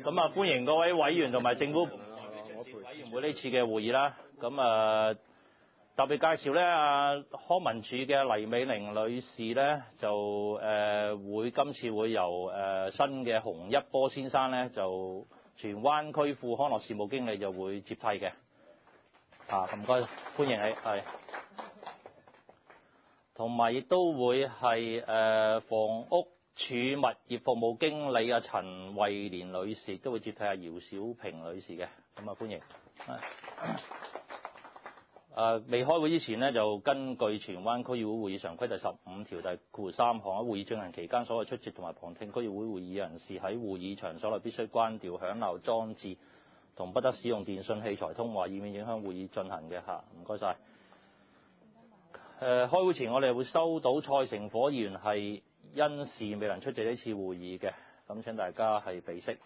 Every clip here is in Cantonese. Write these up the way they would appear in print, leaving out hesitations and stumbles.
咁啊，歡迎各位委員同埋政府部門代表出席委員會呢次嘅會議啦。咁特別介紹咧，康文署嘅黎美玲女士咧，就今次會由新嘅洪一波先生咧，就荃灣區副康樂事務經理就會接替嘅。唔該，歡迎你，係。同埋亦都會係房屋署物業服務經理陳慧蓮女士都會接替姚小平女士嘅，咁歡迎。未開會之前呢，就根據荃灣區議會會議常規第15條第3項，喺會議進行期間，所有出席同埋旁聽區議會會議人士喺會議場所內必須關掉響鬧裝置，同不得使用電訊器材通話，以免影響會議進行嘅嚇。唔該晒。開會前我哋會收到蔡成火議員係因事未能出席呢次會議嘅，咁請大家係備悉。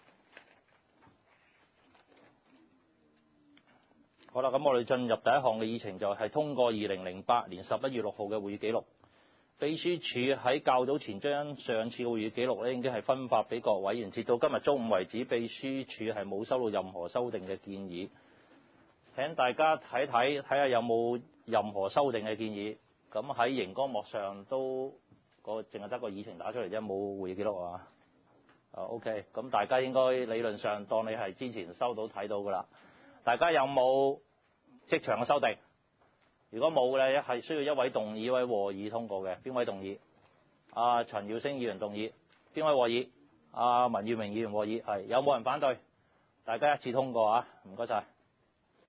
好啦，咁我哋進入第一項嘅議程，就係通過2008年11月6號嘅會議記錄。秘書處喺較早前將上次嘅會議記錄咧已經係分發俾各委員，截到今日中午為止，秘書處係冇收到任何修訂嘅建議。請大家睇下有冇任何修訂嘅建議。咁喺熒光幕上都淨係得個議程打出嚟啫，冇會議記錄啊。OK， 咁大家應該理論上當你係之前收到睇到噶啦。大家有冇即場嘅修訂？如果冇咧，係需要一位動議，一位和議通過嘅。邊位動議？陳耀升議員動議。邊位和議？文裕明議員和議。係。有冇人反對？大家一致通過啊！唔該晒。